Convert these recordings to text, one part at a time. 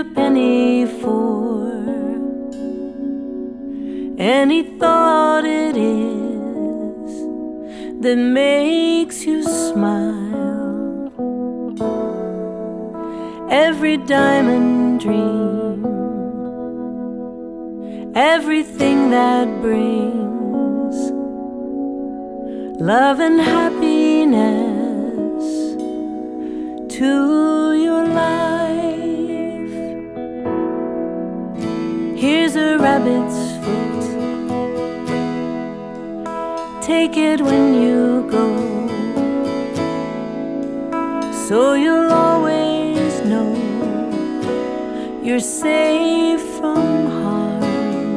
penny for any thought it is that makes you smile. Every diamond dream, everything that brings love and happiness to your life. Here's a rabbit's foot, take it when you go, so you'll always know you're safe from harm.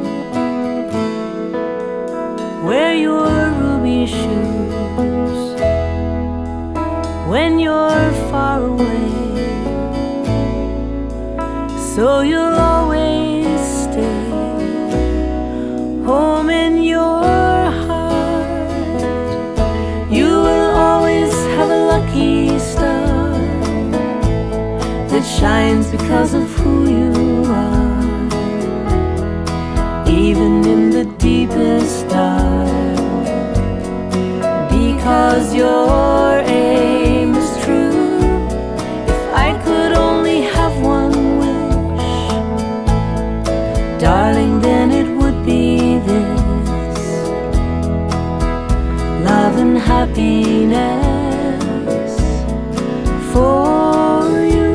Wear your ruby shoes when you're far away, so you'll always stay home in your heart. You will always have a lucky star that shines because of who you are, even in the deepest dark, because your aim is true. If I could only have one wish, darling, then it would be this: love and happiness for you.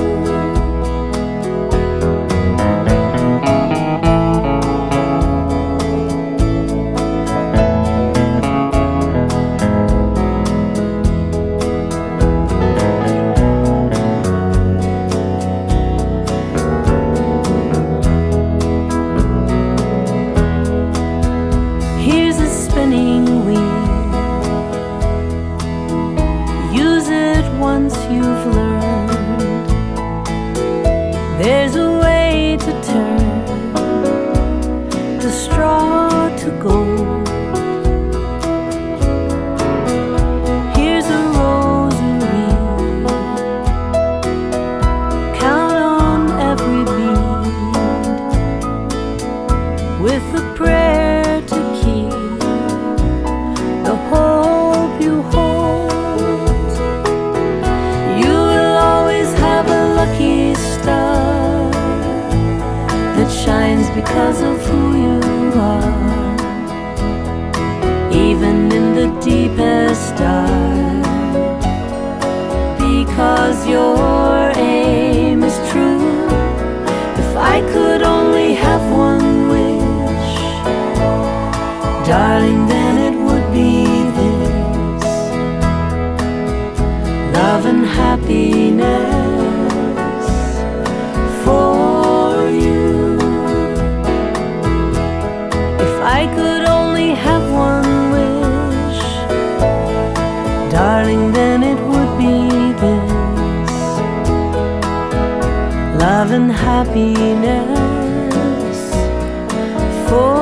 Here's a spinning wheel, use it once you've learned. There's a way to turn the straw to gold. Here's a rosary, count on every bead with a prayer to keep the hope you hold. You will always have a lucky star that shines because of who you are, even in the deepest dark, because your aim is true. If I could only have one wish, darling, then it would be this: love and happiness for you. If I could only have one wish, darling, then it would be this: love and happiness for